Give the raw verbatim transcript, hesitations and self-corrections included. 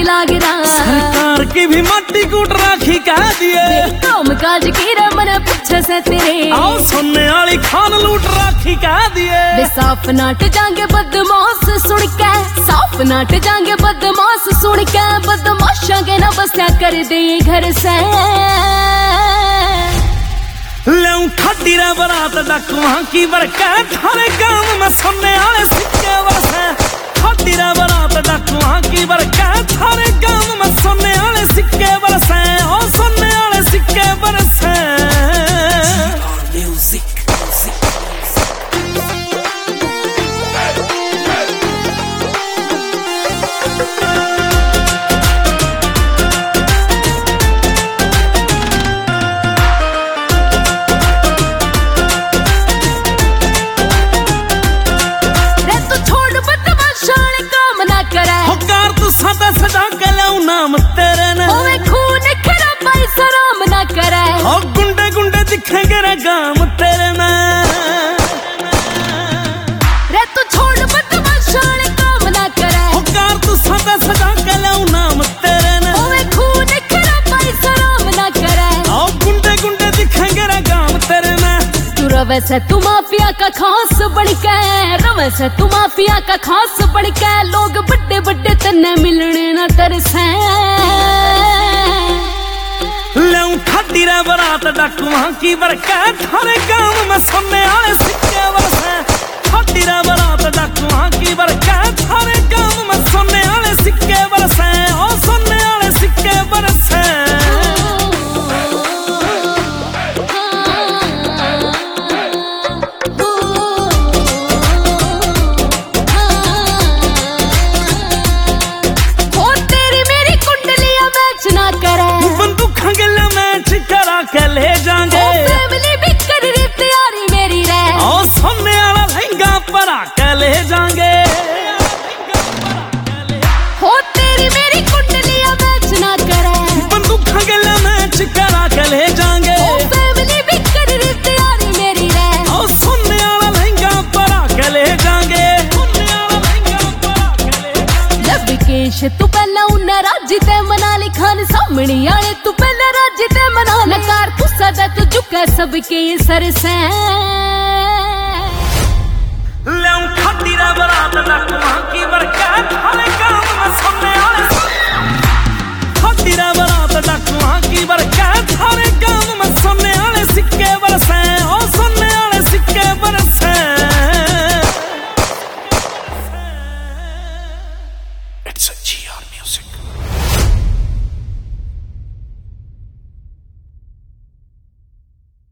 लाग रहा। सरकार की भी मट्टी कूट राखी कह दिए, काम काज की रमन पीछे से तेरे। आओ सुनने वाली खान लूट राखी कह दिए। साफ नाट जाएंगे बदमाश सुन के, साफ नाट जाएंगे बदमाश सुन के, बदमाशा के ना बस्या कर दे घर से। ले ठाडी रे बरात डाकुआ की बरका, थारे गांव में सुनने वाले सिक्के बरसे। ठाडी रे बरात डाकुआ की बरका, थारे गांव में सुनने वाले सिक्के बरसे। ओ सुनने वाले सिक्के बरसे। म्यूजिक सदा सजा के लाऊं नाम तेरे ने, ओए खून खरा पैसा राम ना करे। ओ गुंडे गुंडे दिखेंगे रे गाम तेरे में। रे तू छोड़ बदमाशान काम ना करे। ओ कार तू सदा सजा के लाऊं नाम तेरे ने, ओए खून खरा पैसा राम ना करे। ओ गुंडे गुंडे दिखेंगे रे गाम तेरे में। तू रवे से तू माफिया का खास बन के, रवे से तू माफिया का खास बन के, लोग बड़े बड़े तन्ने मिलने न तरसे। ले ठाडी रे बरात डाकुआ की बरका, थारे गांव में सुनने वाले सिक्के बरसे। ठाडी रे बरात डाकुआ की बरका, थारे गांव में सुनने वाले सिक्के बरसे। ओ सुनने वाले सिक्के बरसे। के ले जाएंगे फैमिली भी कर रही तैयारी मेरी रे। ओ सुनने वाला लहंगा परा के ले जाएंगे। हो तेरी मेरी कुंडलियां मैच ना करे, बंदूक गले मैच करा के ले जाएंगे। फैमिली भी कर रही तैयारी मेरी रे। ओ सुनने वाला लहंगा परा के ले जाएंगे। विकेश तू पहला उन्ना राजी ते मना ली खान सामने आले, तू पहला राजी ते मना नकार तू सदा तू झुका सबके सर से। ले ठाडी रे बरात डाकुआ की बरका, थारे गांव में सुनने वाले। ठाडी रे बरात डाकुआ की बरका, थारे गांव